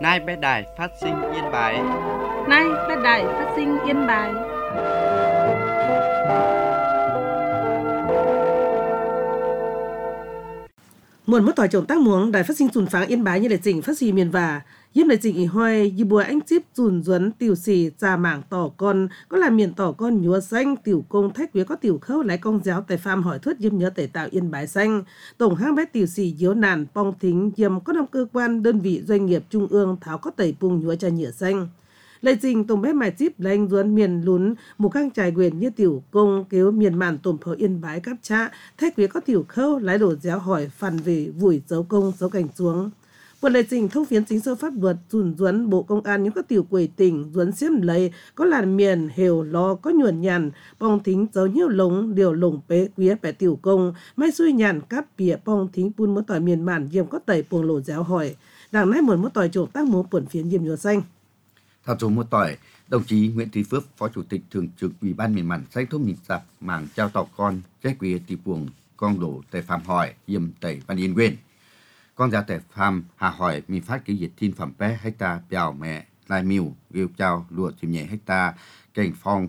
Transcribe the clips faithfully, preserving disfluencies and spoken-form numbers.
Nay bé đài phát sinh Yên Bái. Nay bé đài phát sinh Yên Bái. Muộn mất tỏi trồng tác muống đài phát sinh dùn pháng Yên Bái như để chỉnh phát xì miền và Yếm để chỉnh ý hoài như bùa anh chip dùn duấn tiểu xì trà mảng tỏ con có làm miền tỏ con nhúa xanh tiểu công thách quế có tiểu khâu lái công giáo tại farm hỏi thuyết yếm nhớ tẩy tạo Yên Bái xanh tổng hang bé tiểu xì diếu nàn pong thính yếm có năm cơ quan đơn vị doanh nghiệp trung ương tháo có tẩy pung nhúa trà nhựa xanh. Lệ trình tổng bé mài chip lanh duấn miền lún một khang trải quyền như tiểu công kéo miền màn tổm phở Yên Bái cáp cha thách quế có tiểu khâu lái đổ déo hỏi phàn về vùi dấu công dấu cảnh xuống. Một lệ trình thông phiến chính sơ pháp luật dùn duấn bộ công an những các tiểu quầy tỉnh duấn xiêm lấy có làn miền hều lo có nhuần nhàn bong thính dấu nhiều lống điều lồng bế quía bẻ tiểu công mai xuôi nhàn cáp bìa bong thính pun mất tỏi miền màn diêm có tẩy buồng lộ giáo hỏi đảng nay muốn mất tỏi trộn tác múa quần phiến diêm nhựa xanh. Thảo số một tỏi, đồng chí Nguyễn Thị Phước, Phó Chủ tịch Thường trực Ủy ban miền màn xanh thúc nhịp dạp mảng trao tỏ con trái quỷ tì buồng con đổ tại phạm hỏi yếm tẩy Văn Yên Nguyên. Con giáo tại phạm hà hỏi mi phát ký dịch thiên phẩm bé hecta bèo mẹ lai miu ghiêu trao lụa chìm nhẹ hecta cảnh phong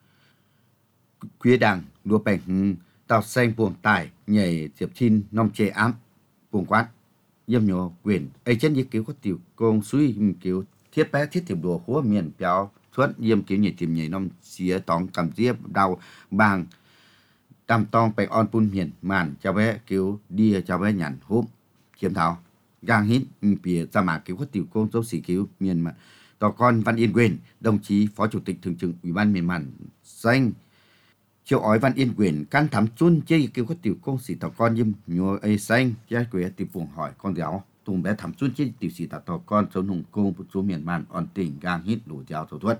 quế đằng lụa bèn tàu xanh buồng tải nhảy diệp thiên nom chê ám buồng quát yếm nhô quyền ấy chân như kiểu có tiểu công suy kiểu thiết bé thiết tiệm đồ khố miền béo thuận yếm kiểu nhảy tiệm nhảy nom xía tòng cầm diếp đau bàng tam tong bèn on pun miền màn cho bé kiểu đi cho bé nhàn hốp chiếm thảo gang hít bìa ra mà cứu các tiểu công dấu sĩ cứu miền mà tỏ con Văn Yên Quyền, đồng chí Phó Chủ tịch Thường trực Ủy ban miền màn xanh chiều ói Văn Yên Quyền can thắm chun chơi cứu các tiểu công sĩ tỏ con yếm nhua ấy xanh trái quế tiểu buồng hỏi con giáo tùng bé thắm chun chơi tiểu sĩ tỏ con số hùng công một số miền màn on tỉnh gang hít đủ giáo thổ thuật.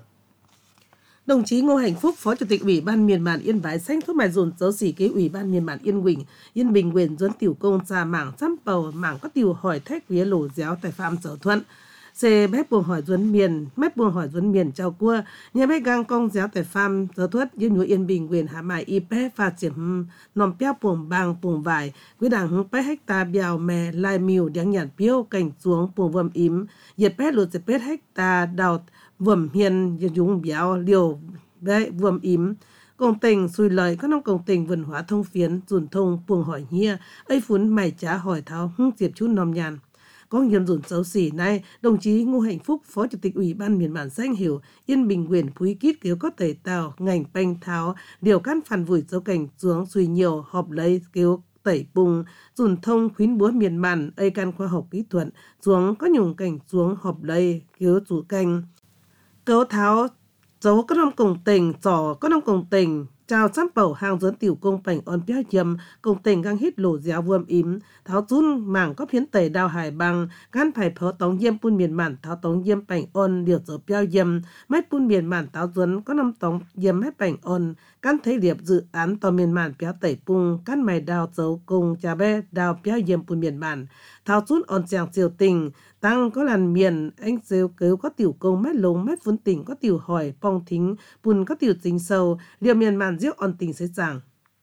Đồng chí Ngô Hạnh Phúc, Phó Chủ tịch Ủy ban miền màn Yên Bái xanh thuốc mài dồn dấu xỉ kế Ủy ban miền màn Yên Quỳnh, Yên Bình Quyền duấn tiểu công ra mảng trăm bầu mảng có tiểu hỏi thách vía lổ déo tại phạm sở thuận. Xe bếp buồng hỏi duấn miền, mép buồng hỏi duấn miền trao cua, nhà bếp gang công déo tại phạm sở thuận yên núi Yên Bình Quyền hạ mại y bếp pha chiếm nòm béo buồng bang buồng vải, quý đảng hứng bếp hecta bèo mè lai miu đáng nhạt biêu cảnh xuống buồng vầm ím, nhiệt bếp lụt dịch bếp hecta đào vườm hiền dùng béo liều bé vườm ím công tình xui lời các nông công tình vườn hóa thông phiến dùn thông buồng hỏi hia ấy phún mày trả hỏi tháo hung diệp chút nòm nhàn có nhiệm dùn xấu xỉ này đồng chí Ngô Hạnh Phúc Phó Chủ tịch Ủy ban miền màn xanh hiểu Yên Bình Quyền phúi kít kéo có tẩy tàu ngành banh tháo điều căn phản vùi dấu cảnh xuống suy nhiều họp lấy kéo tẩy bùng dùn thông khuyến búa miền màn ấy căn khoa học kỹ thuật xuống có nhung cảnh xuống họp lấy kéo chủ canh cấu tháo dấu có nông công tình trò có nông công tình chào sắm bầu hàng dẫn tiểu công bành on béo yếm công tình gang hít lổ déo vườm ím tháo run mảng có phiến tẩy đào hải bằng gan phải phở tống yếm pun miền màn tháo tống yếm bành on điều dấu béo yếm mấy pun miền màn tháo dẫn có năm tống yếm hết bành on gan thấy liệp dự án tòa miền màn béo tẩy pung gan mày đào dấu cùng cha bé đào béo yếm pun miền màn tháo run on chàng siêu tình tăng có làn miền anh rêu cứu có tiểu công mét lống mét vốn tỉnh có tiểu hỏi phong thính bùn có tiểu chính sâu liệu miền màn giết on tỉnh sẽ giảng.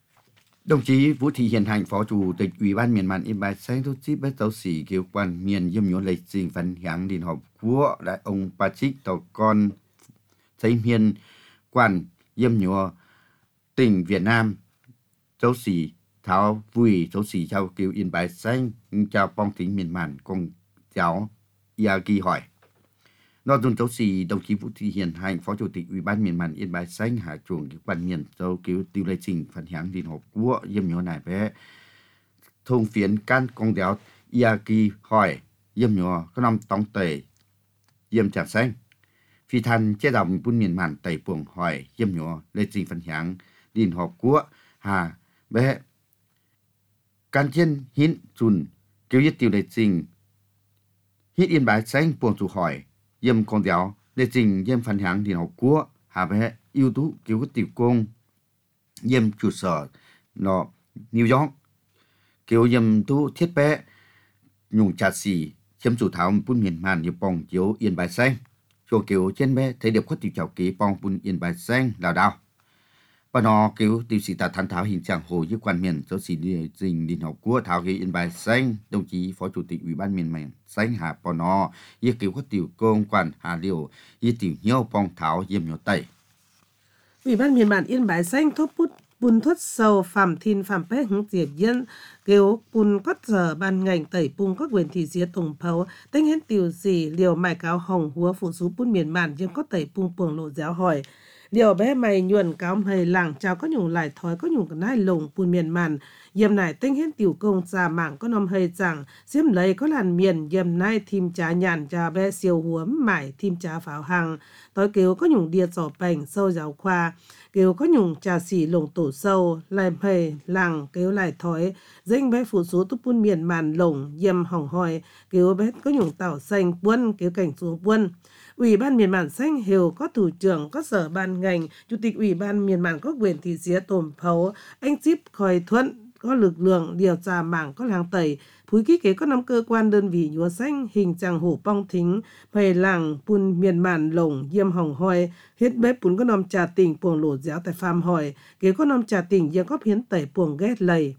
Đồng chí Vũ Thị Hiền Hạnh, Phó Chủ tịch Ủy ban miền màn Yên Bái xanh thúc chip bếp giáo sĩ kêu quan miền yếm nhốn lịch trình phần hạng điện họp của đại ông Patrick tàu con xây miền quan yếm nhốn tỉnh Việt Nam giáo sĩ tháo vui giáo sĩ chào kêu Yên Bái xanh chào phong thính miền màn cùng giáo ia kỳ hỏi nội dung giáo sĩ đồng chí Vũ Thị Hiền Hạnh, Phó Chủ tịch Ủy ban miền màn Yên Bái xanh hạ chuồng cái quan miền châu cứu tiêu lệ trình phần hạng điện họp của yếm nhốn này bé thông phiến can công giáo ia kỳ hỏi yếm nhốn có năm tống tẩy yếm chạm xanh phi thành chế đồng buôn miền màn tẩy buồng hỏi yếm nhốn lệ trình phần hạng điện họp của hà bé can trên hiến chun cứu yết tiêu lệ trình hít Yên Bái xanh buồng chủ hỏi yếm con giáo lệ trình yếm phần hạng điện họp của hà bé ưu tú cứu cái tiểu công yếm trụ sở nó New York cứu yếm tú thiết bé nhung trà xì chiếm chủ thảo buôn miền màn như bong chiếu Yên Bái xanh cho cứu trên bé thấy được có tiểu chào ký bong buôn Yên Bái xanh lào đào Bà nó kiểu tiêu sĩ ta thán thảo hình trạng hồ với quan miền giáo sĩ địa dình đình học của thảo gây yên bài xanh đồng chí phó chủ tịch ủy ban miền miền xanh hà bà nó với kiểu có tiểu công quan hà liều với tiểu nhau bong thảo diêm nhỏ tẩy. Ủy ban miền bản Yên Bái xanh thốt bút bùn thuất sầu phạm thiên phạm pé hứng diệp yên kêu bùn cốt giờ ban ngành tẩy bùn các quyền thị xía tổng phấu tên hết tiểu gì liều mài cáo hồng húa phụ sú bùn miền bản dân có tẩy bùn buồng lộ giáo hỏi liều bé mày nhuần cáo mày làng chào có nhung lại thói có nhung nai lồng bùn miền bản yếm này tên hết tiểu công già mạng có nôm hơi rằng xiêm lấy có làn miền yếm nai thìm trà nhàn trà bé siêu huống mải thìm trà pháo hàng tối kêu có nhung đia giỏ bành sâu giáo khoa kêu có nhung trà xỉ lồng tổ sâu lại mày làng kêu lại thói dinh bé phụ số túp bùn miền màn lồng yếm hỏng hòi kêu bé có nhung tảo xanh buôn kêu cảnh xuống buôn. Ủy ban miền bản xanh hiểu có thủ trưởng, có sở ban ngành, chủ tịch ủy ban miền bản có quyền thị xía tổm phấu, anh Chip Khòi Thuận, có lực lượng điều tra mảng có làng tẩy, phúi ký kế có năm cơ quan đơn vị nhúa xanh, hình chẳng hổ bong thính, phầy làng, bùn miền bản lồng, diêm hồng hoi, hết bếp bùn có năm trà tỉnh buồng lột giáo tại phàm hỏi, kế có năm trà tỉnh dân có hiến tẩy buồng ghét lầy.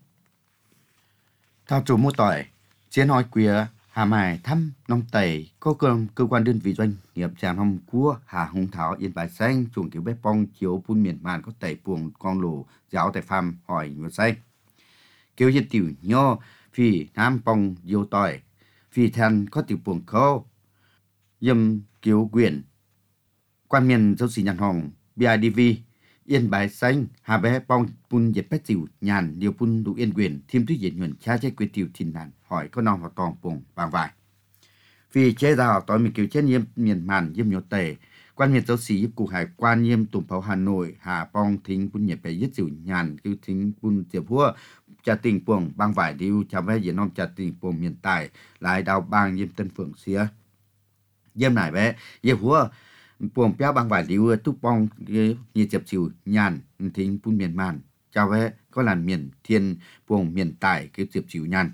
Thao chủ mô tỏi, chiến hỏi quìa Hà Mài thăm nông tẩy có cơ, cơ quan đơn vị doanh nghiệp tràm hồng của Hà Hùng Thảo Yên Bái xanh chuồng kiểu bếp bong chiếu bún miền màn có tẩy buồng con lù giáo tại phàm hỏi nhiều xanh kêu dân tiểu nho phi nam bong yêu tỏi phi than có tiểu buồng khâu dâm kiểu quyền quan miền giáo sĩ nhàn hồng bê i đê vê Yên Bái xanh Hà bé bong bún dệt bét tiểu nhàn điều bún đủ yên quyền thêm thứ diện nhuận cha trái quyền tiểu thìn đàn hỏi có non họ tòng buồng vàng vải vì chế rào tối mình kiểu chết nhiêm miền màn nhiêm nhiều tề quan miền giáo sĩ cục hải quan nhiêm tùng pháo Hà Nội Hà Bong thính bún nhiệt bè giết dịu nhàn kêu thính bún diệp hua trà tình buồng băng vải điêu chào bé diễn non trà tình buồng miền tài lại đào bang nhiêm tân phượng xía nhiêm nải bé diệp hua buồng béo băng vải điêu túc bong nhiệt diệp dịu nhàn thính bún miền màn chào bé có làn miền thiên buồng miền tài kêu diệp dịu nhàn.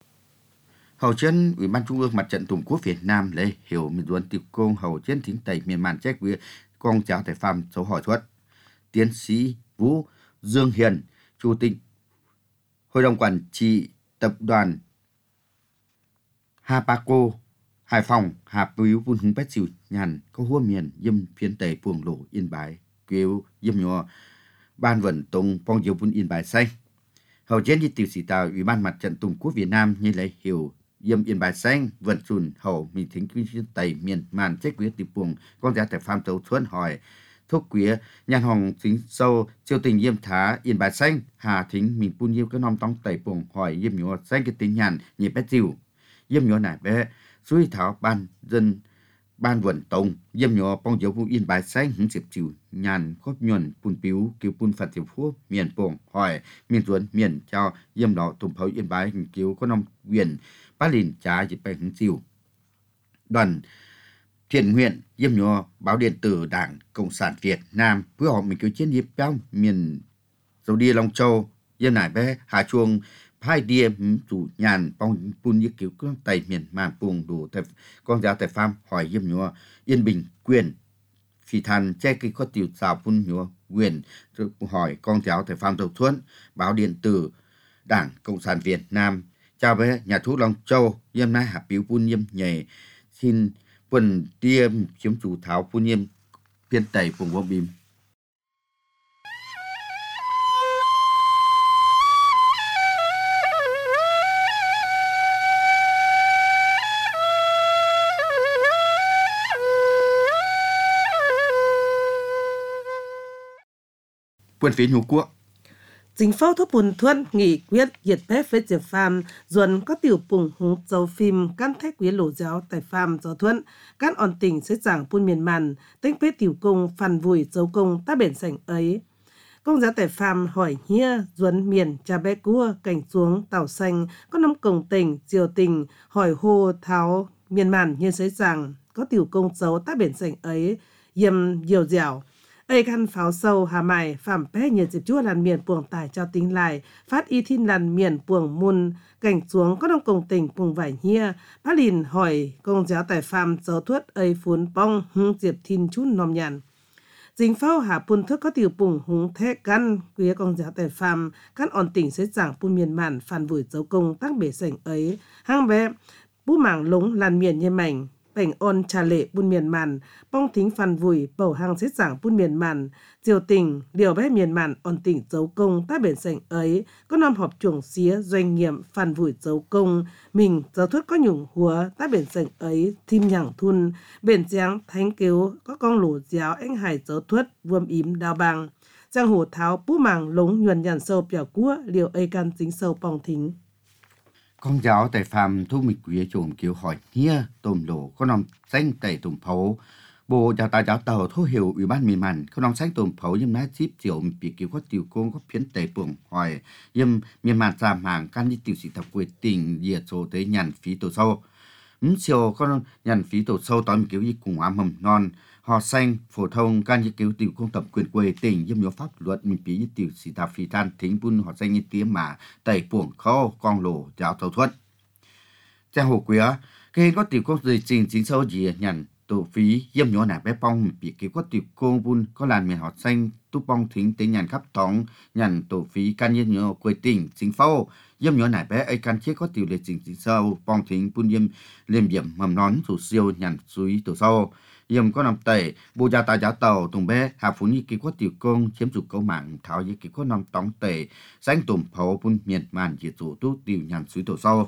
Hầu trên Ủy ban Trung ương Mặt trận Tổ quốc Việt Nam Lê Hiểu Minh Duân Tiệp Công hầu trên thính tẩy miền màn trách với con cháu tại phàm số hỏi thuật tiến sĩ Vũ Dương Hiền chủ tịch Hội đồng quản trị tập đoàn Hapaco Hải Phòng Hạp Bưu Vun Hứng Bét Dịu Nhàn có hua miền dâm phiên tẩy buồng lộ Yên Bái kêu dâm nhỏ ban vận tông phong diệu vun Yên Bái xanh hầu trên đi tiểu sĩ tàu Ủy ban Mặt trận Tổ quốc Việt Nam như Lê Hiểu Yêm Yên Bái xanh vận sùn hậu mình thính quý tẩy miền màn trách quý tiệp buồng con giá tại phàm tấu thuận hỏi thuốc quý nhàn hồng tính sâu siêu tình Yêm thá Yên Bái xanh hà thính mình pun Yêm cái nom tông tẩy buồng hỏi Yêm nhỏ xanh cái tính nhàn nhị bé dịu Yêm nhỏ nải bé suy thảo ban dân ban vận tông Yêm nhỏ bong dấu vụ Yên Bái xanh hứng diệp chịu nhàn khóp nhuần pun piu kêu pun phạt diệp phú miền buồng hỏi miền tuấn miền cho Yêm đó tùng phấu Yên Bái cứu có nom quyền Bá Lìn trả dịch bệnh hứng chiều. Đoàn thiện nguyện Yêm nhỏ báo điện tử Đảng Cộng sản Việt Nam với họ mình cứu chiến hiệp trong miền dầu đi Long Châu Yêm nải bé hạ chuông phai đia chủ nhàn bong pun như cứu con tay miền màn buồng đủ tại con giáo tại pham hỏi Yêm nhỏ yên bình quyền phi than che cái có tiểu xào pun nhỏ quyền hỏi con giáo tại pham đầu thuận báo điện tử Đảng Cộng sản Việt Nam chào bé nhà thuốc Long Châu Yêm nai hạp biểu pun Yêm nhảy xin quần tiêm chiếm chủ tháo pun Yêm phiên tẩy vùng vô bìm. Quân phí nhục quốc Chính phủ thúc bùn thuận nghị quyết diệt phép với diệp phàm dồn có tiểu bùng hùng dấu phim căn thách quý lỗ giáo tại phàm gió thuận căn ổn tình sẽ giảng bùn miền màn tính phép tiểu công phản vùi dấu công ta bền sảnh ấy công giáo tại phàm hỏi hia dồn miền cha bé cua cảnh xuống tàu xanh có năm cổng tình diều tình hỏi hô tháo miền màn như sẽ giảng có tiểu công dấu ta bền sảnh ấy yêm diều dẻo ấy khăn pháo sâu hà mài phạm pé nhiệt dịp chúa làn miền buồng tải cho tính lại phát y thiên làn miền buồng môn cảnh xuống có đông công tình buồng vải hia bá lìn hỏi công giáo tại phạm giáo thuất ấy phốn bong hưng diệp thiên chút nom nhàn Chính phao hạ pun thức có tiểu bùng húng thế căn quý con giáo tại phàm căn on tỉnh sẽ giảng pun miền màn phản vùi dấu công tăng bể sảnh ấy hang bé bú mảng lúng làn miền như mảnh bảnh on trà lệ pun miền màn bong thính phản vùi bầu hang sẽ giảng pun miền màn diều tình điều bé miền màn on tỉnh dấu công tác bể sảnh ấy có năm họp chuồng xía doanh nghiệp phản vùi dấu công mình giáo thuyết có nhủng húa tác bể sảnh ấy thim nhẳng thun bền giáng thánh cứu có con lũ giáo anh hải giáo thuyết vuông ím đào bằng giang hồ tháo bú mảng lúng nhuần nhàn sâu bèo cua liều ấy can dính sâu bong thính con giáo tại phàm thu mịch quý trộm kiểu hỏi nhia tôm lỗ có nòng xanh tẩy tùm phấu bộ giáo tài giáo tàu thu hiểu ủy ban miền màn có nòng xanh tùm phấu yếm ná chip chiều bị kiểu có tiểu công có phiến tẩy buồng hỏi yếm miền màn giảm hàng can đi tiểu sĩ tập quê tình diệt số tới nhàn phí tổ sâu ừm chiều có nhàn phí tổ sâu tóm kiểu như cùng ám mầm non họ xanh phổ thông can như kiểu tiểu công tập quyền quê tỉnh yếm nhớ pháp luật mình phí như tiểu sĩ tập phí than thính bun họ xanh như tiếng mà tẩy buồng khâu con lỗ giáo tàu thuật cha hồ quý á cái có tiểu công gì trình chính sâu gì nhận tổ phí yếm nhỏ nà bé bong bị cái có tiểu công bun có làn miền họ xanh tu bong thính tới nhận khắp tòng nhận tổ phí can như nhỏ quê tỉnh chính phao yếm nhỏ nà bé ấy can chết có tiểu lệ trình chính sâu bong thính bun yếm liềm điểm mầm nón thủ siêu nhận suy tổ sâu yếm có nằm tẩy bộ gia tài giáo tàu tùng bé hạ phú như cái có tiểu công chiếm chủ câu mạng tháo như cái có nằm tống tẩy xanh tùm phao bun miền màn diệt chủ tu tiểu nhận suy tổ sâu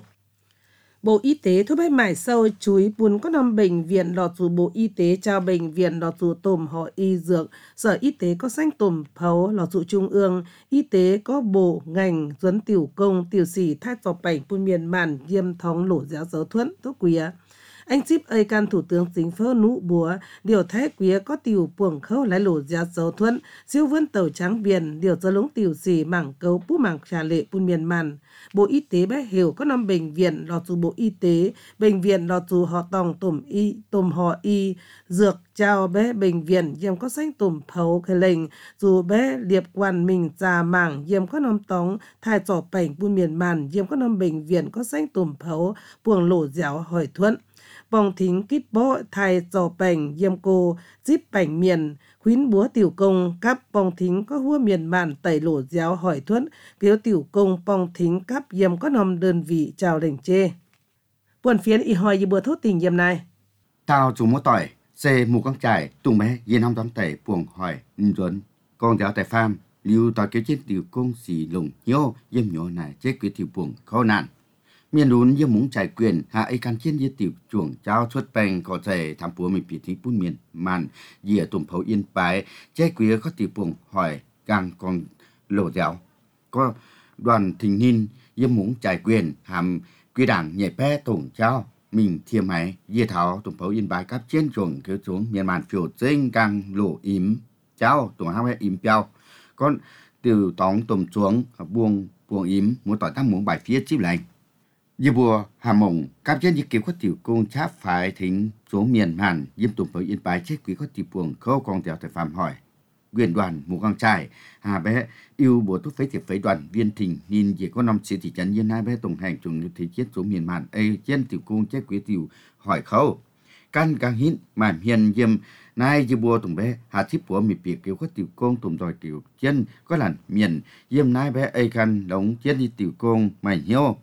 Bộ Y tế thu bay mải sâu chuối bún có năm bệnh viện lọt dù Bộ Y tế trao bệnh viện lọt dù tùm họ y dược, Sở Y tế có xanh tùm phấu lọt dù trung ương, Y tế có bộ ngành duấn tiểu công tiểu sĩ thác dọc bệnh bún miền màn diêm thống lỗ giáo giáo thuẫn tốt quý anh chip ơi can thủ tướng chính phủ nụ búa điều thái quý có tiểu buồng khâu lái lỗ giáo giáo thuẫn siêu vân tàu trắng biển điều giờ lúng tiểu sĩ mảng cấu bú mảng trà lệ bún miền màn Bộ Y tế bé hiểu có năm bệnh viện lọt dù Bộ Y tế bệnh viện lọt dù họ tòng tùm y tùm họ y dược trao bé bệnh viện diêm có xanh tùm phấu khởi lệnh dù bé liệp quan mình già mảng diêm có năm tống thai trò bệnh bún miền màn diêm có năm bệnh viện có xanh tùm phấu buồng lỗ giáo hỏi thuẫn bong thính kít bó thai trò bệnh diêm cô díp bệnh miền khuyến búa tiểu công cắp bong thính có hua miền màn tẩy lỗ giáo hỏi thuẫn kiếu tiểu công bong thính cắp diêm có nằm đơn vị chào đỉnh chê buồn phiến y hỏi y bữa thốt tình diêm này tao chủ mua tỏi xe mù con trải tùng bé yên năm tóm tẩy buồng hỏi duẩn con giáo tại farm lưu tỏi kiếu trên tiểu công xì lùng nhô yếm nhô này chết quý tiểu buồng khó nạn miền núi yếm muốn trải quyền hạ ấy can trên yếm tiểu chuồng trao xuất bèn có thể tham búa mình bị thí bún miền màn dìa tùm phấu yên bái chết quý có tiểu buồng hỏi càng còn lỗ giáo có đoàn thình ninh yếm muốn trải quyền hàm quy đảng nhảy bé tổng trao mình thiêm máy dìa tháo tùm phấu yên bái cắp trên chuồng kêu xuống miền màn phiêu trên càng lỗ ím trao tùm hao bé ím piao con từ tóng tùm xuống buông buông ím muốn tỏi tăng muốn bài phía chip lạnh Dì bùa hà mộng cáp trên dì kiểu có tiểu công cháp phải thính xuống miền hàn diêm tùm với yên bái chết quý có tiểu buồng khâu con tiểu thời phạm hỏi quyền đoàn mù con trai hà bé yêu bùa tốt phế thiệp phế đoàn viên thình nhìn dì có năm sĩ thị trấn yên hai bé tổng hành trùng như thế chết xuống miền màn ấy trên tiểu công chết quý tiểu hỏi khâu căn càng hít màn hiền diêm nay dì bùa tùm bé hà thiếp bùa mì biệt kiểu có tiểu công tùm rồi tiểu chân có làn miền diêm nay bé ấy căn đóng chết đi tiểu công mày hiếu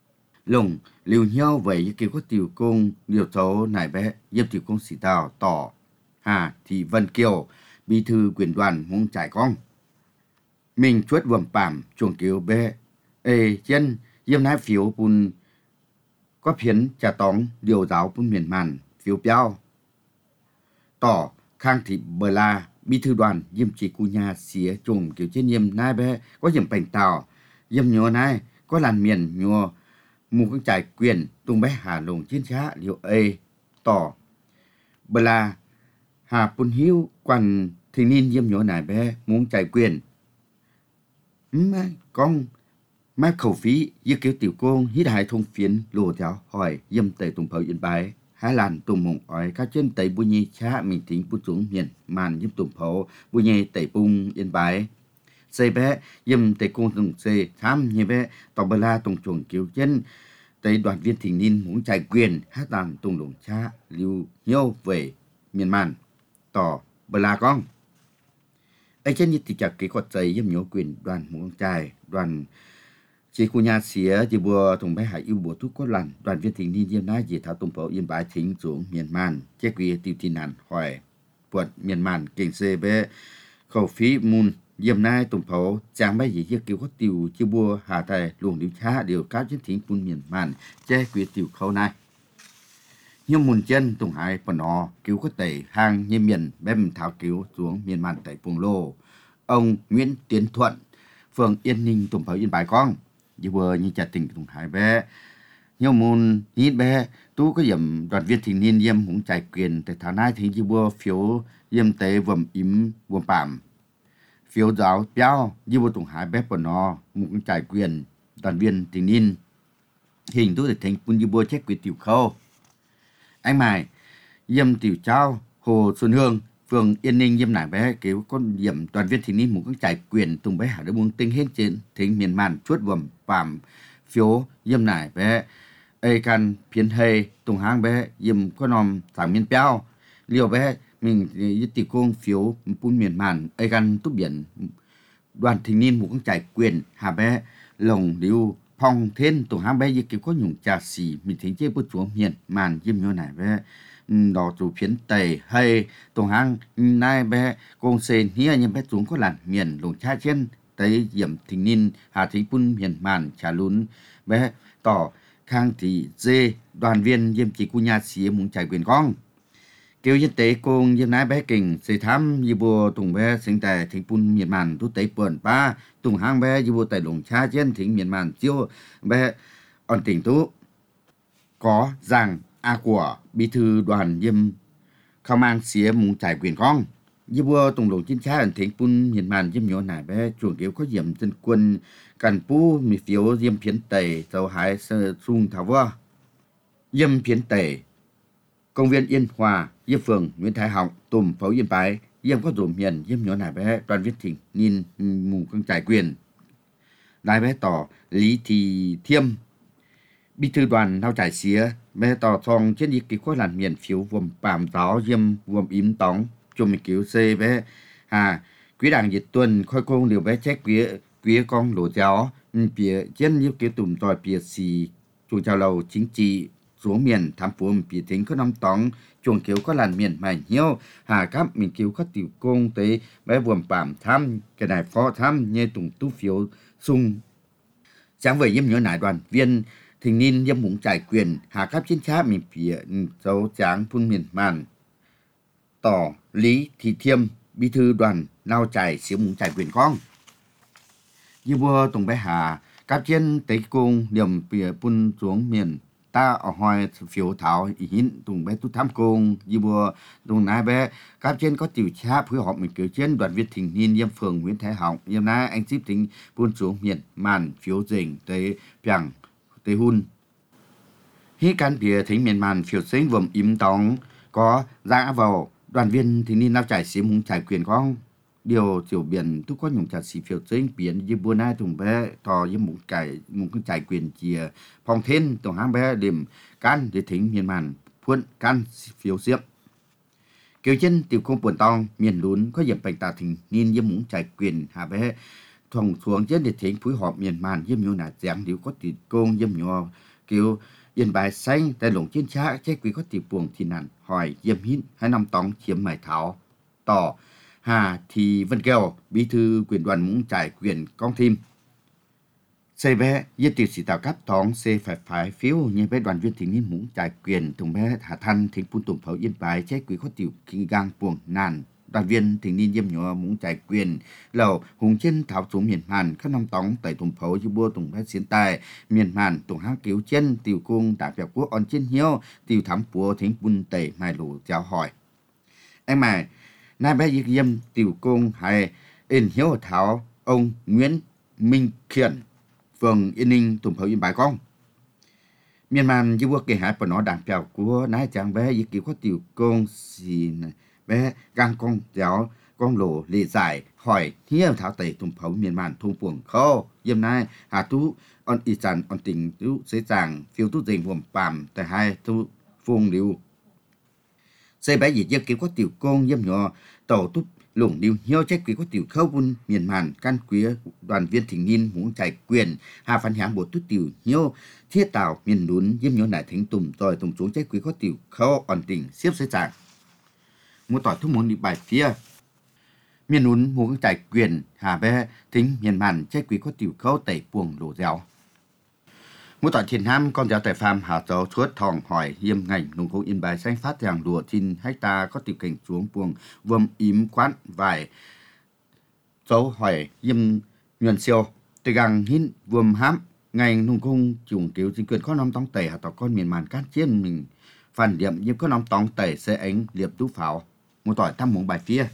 lùng liều nhau vậy kiểu có tiểu công điều số này bé giúp tiểu công sĩ tàu tỏ hà thì Vân Kiều bí thư quyền đoàn muốn trải con mình chuốt vườn bảm chuồng kiểu bé ê chân yếm nái phiếu bùn có phiến trà tóng điều giáo bùn miền màn phiếu piao tỏ khang thị bờ la bí thư đoàn yếm chỉ cu nhà xía chuồng kiểu trên yếm nái bé có yếm bành tàu yếm nhô nái có làn miền nhô mù con trải quyền tung bé hà lồng chiến trá liệu ê tỏ bờ la hà bùn hiu quan thì nên diêm nhỏ này bé muốn trải quyền má con má khẩu phí như kiểu tiểu công hít hai thông phiến lùa theo hỏi diêm tề tùng phơi yên bái hai làn tùng mộng ói các chân tây bu nhi cha mình tính bu xuống miền màn diêm tùng phơi bu nhi tây bung yên bái xây bé diêm tây công tùng xây tham như bé tàu bờ la tùng chuồng kiểu chân tây đoàn viên thình ninh muốn trải quyền hát đàn tùng lồng cha lưu hiếu về miền màn tỏ bờ la con ไอ้เช่นนี้ติดจากเกี่ยวกับใจย่ำเหนียวกลิ่นđoàn muốn trai đoàn chỉ của nhà xía chỉ vừa thùng bé hải yêu bùa thuốc có lần đoàn viên thỉnh niên diêm ná chỉ thảo tùng phẫu yên bái thính xuống miền man chế quy tiêu tin hẳn hỏi quận miền man cảnh xê bé khẩu phí mùn diêm nai tùng phẫu chẳng mấy gì chiếc kiểu có tiêu chỉ bùa hà thầy luồng điều tra điều cáo chiến thính phun miền man chế quy tiêu khâu này nhưng mùn chân tùng hải phần họ cứu có tẩy hàng như miền bém thảo cứu xuống miền man tẩy phùng lô ông Nguyễn Tiến Thuận phường Yên Ninh tùng phẫu yên bái con như vừa như trả tình tùng hải bé nhiều môn hít bé tú có điểm đoàn viên thanh niên yếm cũng trải quyền tại thảo nai thì như vừa phiếu yếm tế vầm im vầm bảm phiếu giáo béo như vừa tùng hải bé của nó cũng trải quyền đoàn viên thanh niên hình tú để thành quân như vừa check quyền tiểu khâu anh mày yếm tiểu trao Hồ Xuân Hương phường Yên Ninh yếm nải bé kiểu con điểm đoàn viên thanh niên cũng trải quyền tùng bé hải đã muốn tinh hết trên thính miền man chuốt vầm bảm phiếu yếm nải bé ai can phiến hay tùng hang bé yếm có nòm thẳng miền béo liều bé mìnhยึดติcông phiếu pun miền man ai can túc biển đoàn thanh niên cũng trải quyền hà bé lồng liu phong thiên tùng hang bé như kiểu có nhung trà xì mình thấy chế bút xuống miền man yếm nhô nải bé đỏ chủ phiến tây hay tùng hang nai bé công sen hia nhưng bé xuống có làn miền lồng cha trên tới yểm thanh niên hà thấy pun miền man trà lún bé tỏ khang thị dê đoàn viên yếm chỉ cu nhà xí muốn trải quyền con kêu y tế công yếm nái bé kình xây thám y bùa tùng bé sinh tại thỉnh pun miền man tu tế bờn ba tùng hang bé y bùa tại lồng cha trên thỉnh miền man chiêu bé ổn tỉnh tú có rằng a của bí thư đoàn yếm không mang xía muốn trải quyền con y bùa tùng lồng chiến cha ẩn thỉnh pun miền man yếm nhỏ nải bé chuồng kiểu có yểm dân quân cần pu mi phiếu yếm phiến tây dầu hải sơ sung thảo vua yếm phiến tây công viên Yên Hòa yếm phường Nguyễn Thái Học tùm phấu yên bái yếm có dùm miền yếm nhỏ nải bé đoàn viên thỉnh niên mù căng trải quyền đại bé tỏ Lý Thị Thiêm bí thư đoàn lao trải xía bé tỏ thong trên ý ký có làn miền phiếu vườm bàm giáo yếm vườm im tóng chùm mình cứu xê bé hà quý đảng dịch tuần khôi công điều bé chết quý quý con lỗ giáo bìa trên như cái tùm tòi bìa xì chuồng chào lầu chính trị xuống miền thám phùm bìa tính có năm tóng chuồng kiểu có làn miền mày nhiêu hà cấp mình kiểu có tiểu công tới bé buồm bảm thăm cái này phó thăm như tùng tú phiếu sung sáng về yếm nhớ nải đoàn viên thanh niên yếm muốn trải quyền hà cấp chiến trá mình bìa dấu tráng phun miền màn tỏ Lý Thị Thiêm bí thư đoàn lao trải xíu muốn trải quyền con như vua tùng bé hà các trên tế cung điểm bìa pun xuống miền ta ở hoài phiếu thảo ý hiến tùng bé tu tham cung như vua tùng nai bé các trên có tiểu cha phối hợp mình cử trên đoàn viên thỉnh niên yếm phường Nguyễn Thái Học yếm na anh ship tính pun xuống miền màn phiếu dình tế piang tế hun hi can bìa thính miền màn phiếu sinh vườm im tóng có ra vào đoàn viên thỉnh niên lao trải xí muốn trải quyền con điều tiểu biển tu có nhung trà xì phiếu trên biển như bữa nay tùng bé thò với một cái một cái trải quyền chia phong thiên tùng hang bé điểm can để thính miền màn phun can phiếu xiếp kiểu chân tiểu công buồn tong miền lún có dịp bạch tà thỉnh niên với muốn trải quyền hà bé thòng xuống trên để thính phối hợp miền màn với nhiều nà giảng điều có tiểu công với nhiều kiểu yên bài xanh tại lồng chiến trá chế quý có tiểu buồn thì nản hỏi yếm hít hai năm tóng chiếm mải tháo tỏ Hà Thị Vân Kiều bí thư quyền đoàn muốn trải quyền con thêm xây bé yết tiểu sĩ tạo cấp thóng xe phải phải phiếu như bé đoàn viên thanh niên muốn trải quyền thùng bé Hà Thanh thính phun tùng pháo yên bài chế quý có tiểu kinh gang buồn nàn đoàn viên thanh niên yếm nhỏ muốn trải quyền lầu hùng trên thảo xuống miền Hàn các năm tóng tại tùng pháo như bua tùng bé xiên tài miền Hàn tùng hát cứu chân tiểu cung đại biểu quốc on trên hiếu tiểu thám của thính phun tẩy mai lũ giáo hỏi em mày nai bé yếm yếm tiểu công hay in hiếu thảo ông Nguyễn Minh Khiển phường Yên Ninh tùng pháo yên bài con miền man như vua kể hải của nó đảng bèo của nái chàng bé yếm kiểu có tiểu công gì bé gang con giáo con lỗ lì giải hỏi hiếu thảo tẩy tùng pháo miền man thung buồng khô yếm nai hà tú on y sản on tình tú dễ dàng phiếu tú dình vùng pàm tại hai tú phung liu xây bé gì yếm kiểu có tiểu công yếm nhỏ tổ túc lủng điều hiếu trách quý có tiểu khâu bun miền màn can quý đoàn viên thỉnh niên muốn chạy quyền hà phản hãng bộ tút tiểu hiếu thiết tạo miền núi diêm nhớ đại thính tùm tòi tùm xuống trách quý có tiểu khâu ổn định xếp xây trạng muốn tỏi thuốc muốn đi bài phía miền núi muốn chạy quyền hà bé thính miền màn trách quý có tiểu khâu tẩy buồng đổ dẻo muốn tỏi thiên ham con dẻo tại farm hà châu chuốt thòng hỏi hiêm ngành nông khu Yên Bái xanh phát hàng đùa chín hecta có tiểu cảnh xuống buồng vườm ím quán vài dấu hỏi hiêm nhuận siêu từ găng hin vườm hám ngành nông công chủng cứu chính quyền có năm tông tẩy hà tỏ con miền màn cát chiên mình phản điểm hiêm có năm tông tẩy xe ánh liệp tú pháo muốn tỏi thăm muốn bài phía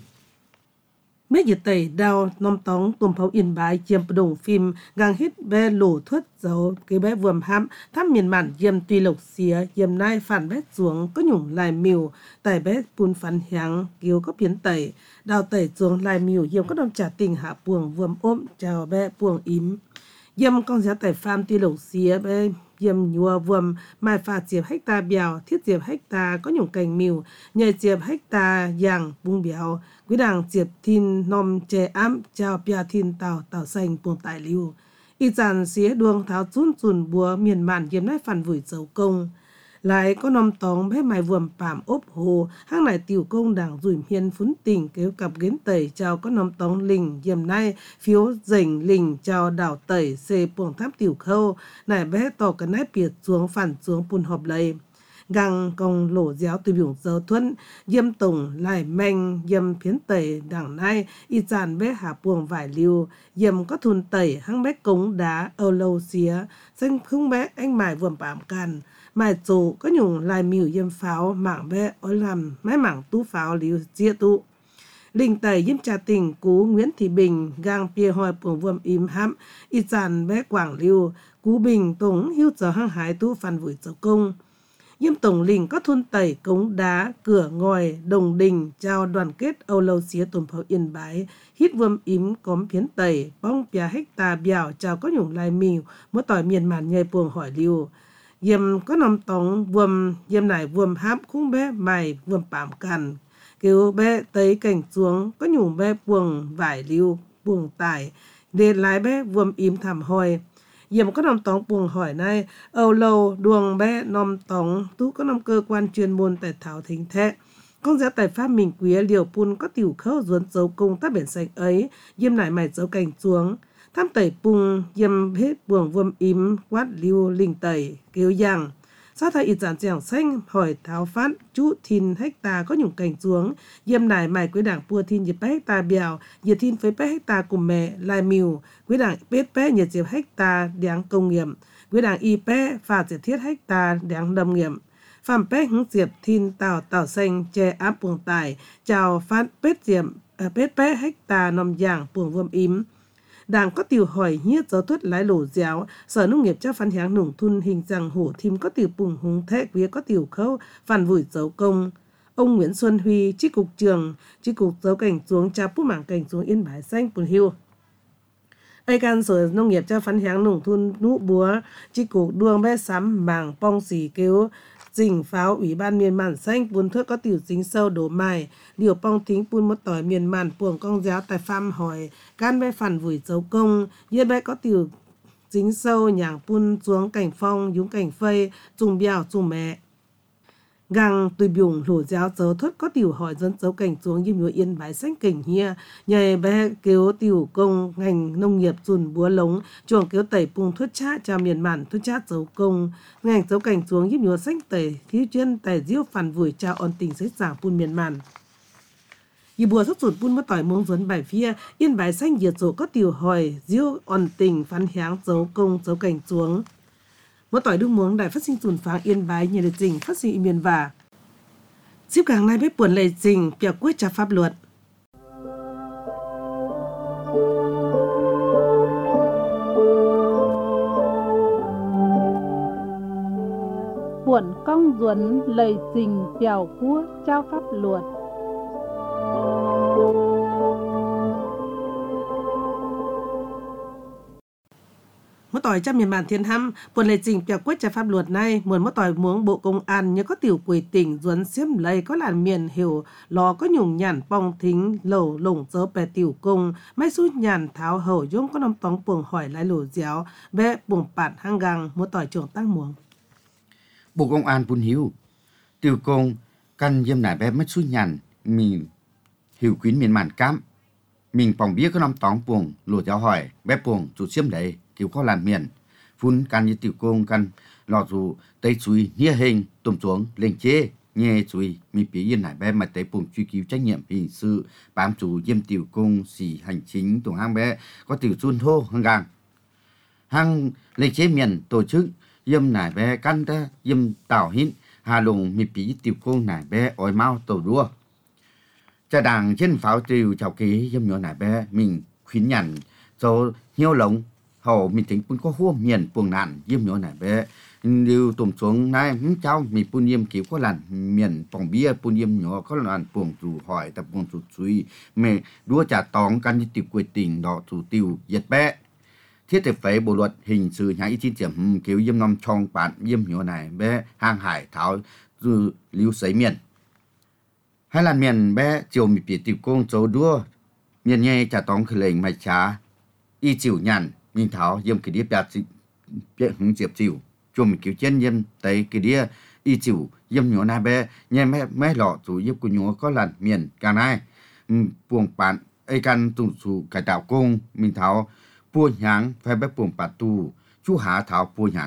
mấy dịch tẩy đào nông tống tùm pháo Yên Bái chiêm đồng phim gang hít bé lổ thuất dấu cái bé vườm hám thăm miền màn diêm tuy lộc xía diêm nai phản bé xuống có nhủng lại miều tẩy bé pun phản h향 kiều có biến tẩy đào tẩy xuống lại miều diêm có đông trả tình hạ buồng vườm ôm chào bé buồng ím diêm con giá tẩy pham tuy lộc xía bé diêm nhua vườm mai pha diệp hecta bèo thiết diệp hecta có nhủng cành miều nhảy diệp hecta giàng bung béo quý đảng diệp thiên nom chè ám chào pia thiên tàu tàu xanh buông tài lưu y dàn xía đuông tháo chun chun búa miền màn diêm nái phản vùi dấu công lại có nom tóng bé mài vườm pàm ốp hồ hang này tiểu công đảng rủi hiên phún tình kéo cặp gến tẩy chào có nom tóng lình diêm nai phiếu dành lình chào đảo tẩy xê buồng tháp tiểu khâu này bé tỏ cái nái piệt xuống phản xuống pun họp lầy găng công lỗ déo từ biểu dơ thuẫn diêm tổng lại manh diêm phiến tẩy đảng nai y dàn bé hạ buồng vải lưu diêm có thun tẩy hăng bé cống đá âu lâu xía xanh không bé anh mài vườm bám can mài chỗ có nhung lại miểu diêm pháo mảng bé ôi làm mấy mảng tú pháo lưu chia tụ linh tẩy diêm trà tình cú Nguyễn Thị Bình gang pia hoi buồng vườm im hãm y dàn bé quảng lưu cú Bình tổng hiu giờ hăng hái tú phản vùi dấu công diêm tổng lình có thôn tẩy cống đá cửa ngòi đồng đình trao đoàn kết âu lâu xía tùm pháo Yên Bái hít vườm ím cóm phiến tẩy bong pia hecta bèo chào có nhủng lai mì mỗi tỏi miền màn nhây buồng hỏi lưu diêm có nằm tống vườm diêm này vườm hám khung bé mày vườm pàm cằn kêu bé tấy cảnh xuống có nhủng bé buồng vải lưu buồng tải để lái bé vườm ím thảm hoi diệm có nằm tống buồng hỏi này âu lâu đuồng bé nằm tống tú có nằm cơ quan chuyên môn tại thảo thính thẹ con giá tài pháp mình quý liều pun có tiểu khâu ruốn dấu công tác biển sạch ấy diêm lại mày dấu cảnh xuống tham tẩy pung diêm hết buồng vườm im quát lưu linh tẩy kêu yang sau thời ít giản giảng xanh hỏi tháo phát chú thìn hecta có nhủng cảnh xuống diêm nải mài quý đảng pua thìn dịp hecta bèo dịp thìn với bé hecta cùng mẹ lai miu quý đảng bết bé nhiệt dịp hecta đáng công nghiệp quý đảng y bé phạt dịp thiết hecta đáng lâm nghiệp phạm bé hứng dịp thìn tàu tàu xanh che áp buồng tài chào phát bết dịp bết bé hecta nằm giảng buồng vườm im đảng có tiểu hỏi hiết giáo thuật lái lổ déo sở nông nghiệp cho phản h향 nông thôn hình rằng hổ thím có tiểu bùng hùng thệ quý có tiểu khâu phản vùi dấu công ông Nguyễn Xuân Huy chi cục trưởng chi cục dấu cảnh xuống cha pú mảng cảnh xuống Yên Bái xanh bùn hiu ai can sở nông nghiệp cho phản h향 nông thôn nụ búa chi cục đuông bé sắm mảng pong xỉ kêu dình pháo ủy ban miền màn xanh buôn thước có tiểu dính sâu đổ mài điều pong thính buôn một tỏi miền màn puồng con giáo tại farm hỏi can bé phản vùi dấu công như bé có tiểu dính sâu nhàng buôn xuống cảnh phong dúng cảnh phây trùng bèo trùng mẹ găng tùy biùng lổ giáo dấu thất có tiểu hỏi dân dấu cảnh xuống như mùa Yên Bái xanh cảnh hia nhờ bé kêu tiểu công ngành nông nghiệp dùn búa lống chuồng kêu tẩy pung thuất chát cho miền màn thuất chát dấu công ngành dấu cảnh xuống như mùa xanh tẩy thiếu chuyên tẩy diêu phản vùi trao on tình sách giảng pun miền màn y bùa sốt sụt pun mất tỏi mông dẫn bài phía Yên Bái xanh diệt số có tiểu hỏi diêu on tình phản h향 dấu công dấu cảnh xuống mỗi tỏi đúc muống đài phát sinh dùn pháng Yên Bái nhà lệ trình phát sinh miền và ship càng nay bếp buồn lệ trình bèo quyết trả pháp luật buồn công duẩn lệ trình bèo quyết trao pháp luật mỗi tỏi trong miền bản thiên hăm buồn lệ trình biểu quyết cho pháp luật này muốn mỗi tỏi muốn bộ công an như có tiểu quỷ tỉnh duấn xiêm lấy có làn miền hiểu lò có nhung nhàn bong thính lẩu lồng dớ bè tiểu công mai suốt nhàn tháo hậu dung có nằm tóng buồng hỏi lại lổ déo bé buồng bản hang gang mỗi tỏi trường tăng muống Bộ Công an Pun Hiếu tiểu công căn dâm nải bé mất suốt nhàn mình hiểu quyến miền màn cám mình phòng biết có năm tóng buồng lùa giáo hỏi bé buồng chủ xiêm đấy kiểu có làn miền phun căn như tiểu công căn lò dù tây suy nia hình tùm xuống lên chế nghe suy mình bị yên nải bé mà tới buồng truy cứu trách nhiệm hình sự bám chủ dâm tiểu công xỉ hành chính tuồng hang bé có tiểu xuân thô hang gang hang lên chế miền tổ chức dâm nải bé căn ta dâm tảo hít hà lùng mình bị tiểu công nải bé ỏi mau tổ đua cha đàng trên pháo triều chào ký dâm nhỏ nải bé mình khuyến nhằn số nhiều lồng hầu mình tính cũng có hua miền buồng nạn dâm nhỏ nải bé điều tụm xuống này cháu mình pun yêm kiểu có làn miền phòng bia pun yêm nhỏ có làn buồng chủ hỏi tập buồng chủ suy mẹ đua trả tòng căn như tiểu quê tình đỏ chủ tiêu giật bé thiết thực phải bộ luật hình sự nhà ý chín điểm kiểu dâm năm trong bản dâm nhỏ này bé hang hải thảo dư lưu sấy miền hai là miền bé chiều bị bị tiểu công châu đua miền nhẹ trả tòng khởi lệnh mày trả y chiều nhàn nhưng thảo dâm cái điệp đạt biết hứng diệp chiều cho mình kiểu chân dâm tới cái đĩa y chiều dâm nhỏ này bé nhẹ mẹ mẹ lọ chủ giúp của nhỏ có lần miền cả này buồng bản ai căn tụng chủ cải tạo công mình thảo buôn nhang phải bé buồng bản tu chú hạ thảo buôn nhang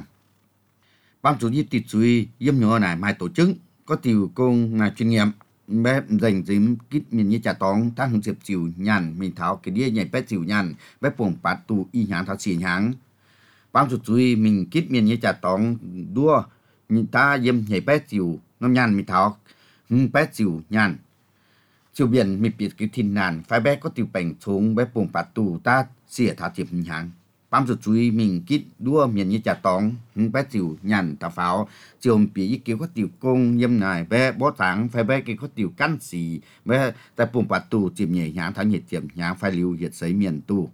ban chủ nhiệm tiệt suy dâm nhỏ này mai tổ chức có tiểu công ngài chuyên nghiệm bé dành dìm kít miền như trà tóng ta hứng diệp chiều nhàn mình tháo cái đĩa nhảy bé chiều nhàn bé buồng bản tu y nhang tháo xỉ nhang ban chủ suy mình kít miền như trà tóng đua ta dâm nhảy bé chiều ngâm nhàn mình tháo hứng bé chiều nhàn chiều biển mình biết cái thiên nàn phải bé có tiểu bành xuống bé buồng bản tu ta xỉa tháo diệp nhang bám rụt chui mình kít đua miền như trà tóng bé chiều nhàn tà pháo chiều bị kiểu có tiểu công dâm này bé bó sáng phải bé cái có tiểu căn xì bé tại buồng bát tu chìm nhẹ nhàng tháo nhiệt chìm nhàng phải lưu nhiệt sấy miền tu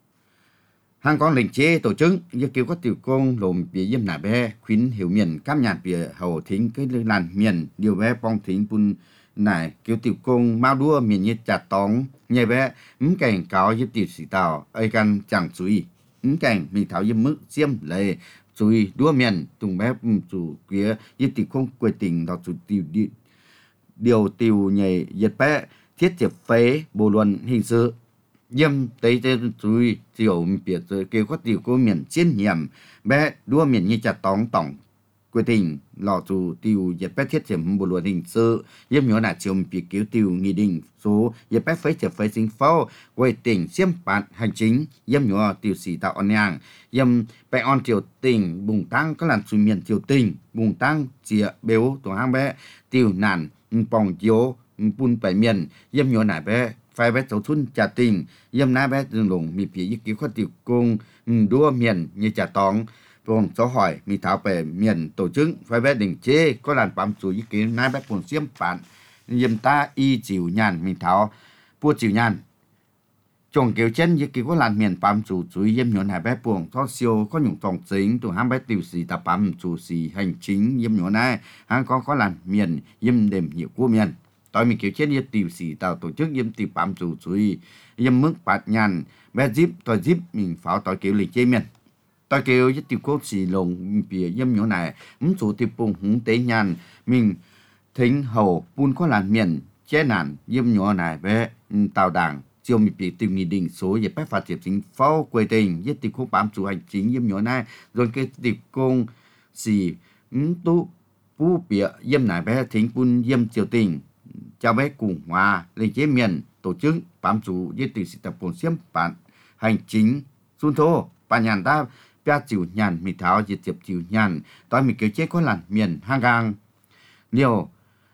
hàng con lệnh chế tổ chức như kiểu có tiểu công lồm bị dâm này bé khuyến hiểu miền cam nhạt bị hầu thính cái làn miền điều bé bong thính pun này kiểu tiểu công mau đua miền như trà tóng nhẹ bé mắm cảnh cáo như tiểu sĩ tàu ai căn chẳng suy ứng cảnh mình tháo dâm mức xiêm lệ rồi đua miền tùng bé chủ kia như tiểu không quê tình đó chủ tiểu đi điều tiểu nhảy giật bé thiết tiệp phế bộ luận hình sự dâm tới tên rồi tiểu biệt rồi kêu có tiểu cô miền chiến hiểm bé đua miền như chặt tóng tổng quê tình lò chủ tiểu giật bé thiết tiệp bộ luận hình sự dâm nhỏ là chiều bị cứu tiểu nghị định số giật bé phế tiệp phế sinh phao quê tình xiêm bản hành chính dâm nhỏ tiểu sĩ tạo on nhang dâm bé on tiểu tình bùng tăng có làn suy miền tiểu tình bùng tăng chìa béo tổ hang bé tiểu nản bòng chiếu bun bảy miền dâm nhỏ nải bé phải bé cháu xuân trà tình dâm na bé dừng lùng bị phía cứu có tiểu công đua miền như trà tóng buồng cháu hỏi mi tháo về miền tổ chức phải bé đỉnh chế có làn bám chủ ý kiến nai bé buồng xiêm bản dâm ta y chịu nhàn mi tháo bua chịu nhàn chồng kiểu chân như kiểu có làn miền bám chủ chủ ý dâm nhỏ này bé buồng thoát siêu có nhung tổng chính tụi ham bé tiểu sĩ tập bám chủ sĩ hành chính dâm nhỏ này hắn có có làn miền dâm đềm nhiều của miền tôi mình kiểu chết như tiểu sĩ tạo tổ chức dâm tiểu bám chủ chủ ý dâm mức bát nhàn bé zip tôi zip mình pháo tôi kiểu lịch chế miền tôi kêu với tiểu quốc sĩ lồng bìa dâm nhỏ này muốn chủ tiểu bùng húng tế nhàn mình thính hầu bun có làn miền chế nản dâm nhỏ này bé tàu đảng chiều mình bị tìm nghị định số về bác phát triển chính pháo quê tình với tiểu quốc bám chủ hành chính dâm nhỏ này rồi cái tiểu công sĩ tu pu bìa dâm này bé thính bun dâm triều tình chào bé cùng hòa lên chế miền tổ chức bám chủ với tiểu sĩ tập bồn xiêm bản hành chính xuân thô bà nhàn ta bia chịu nhàn mi tháo diệt diệp chịu nhàn tôi mình kêu chế có làn miền hang gang nhiều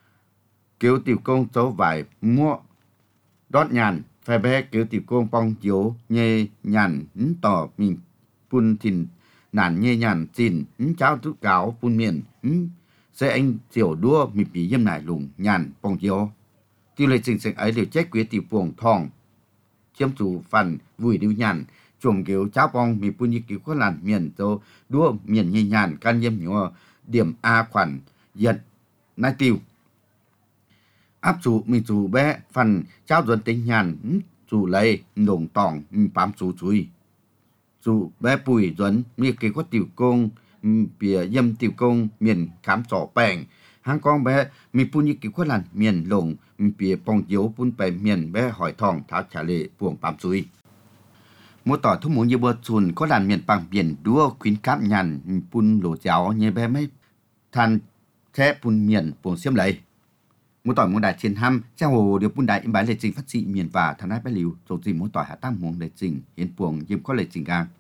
kêu tiểu công cháu vải mua đót nhàn phải bé kêu tiểu công bong chiếu nhê nhàn tỏ mình pun thìn nản nhê nhàn xin cháu thức cáo pun miền sẽ anh tiểu đua mi bị dâm nải lùng nhàn bong chiếu tiêu lệ trình sinh ấy đều chết quý tiểu buồng thòng chiếm chủ phần vui điêu nhàn chuồng kiểu cháu bong mi pun như kiểu có làn miền châu đua miền nhì nhàn can yếm nhỏ điểm A khoản giật nai tiêu áp chủ mi chủ bé phần cháu dần tính nhàn chủ lấy nồng tòng bám chủ chui chủ bé bùi dần mi kiểu có tiểu công bìa yếm tiểu công miền khám trọ bèng hàng con bé mi pun như kiểu có làn miền lồng bìa bong yếu punไปmiền bé hỏi thòng tháo trả lệ buồng bám chui mua tỏi thu muốn như bơ chuồn có làn miền bằng biển đua khuyến cáp nhàn pun lỗ cháo như bé mấy than thế pun miền buồng xiêm lấy mua tỏi mua đại trên ham trang hồ điều pun đại im bái lệ trình phát trị miền và thằng ai bé liu rồi gì mua tỏi hạ tăng muồng lệ trình hiện buồng yếm có lệ trình gang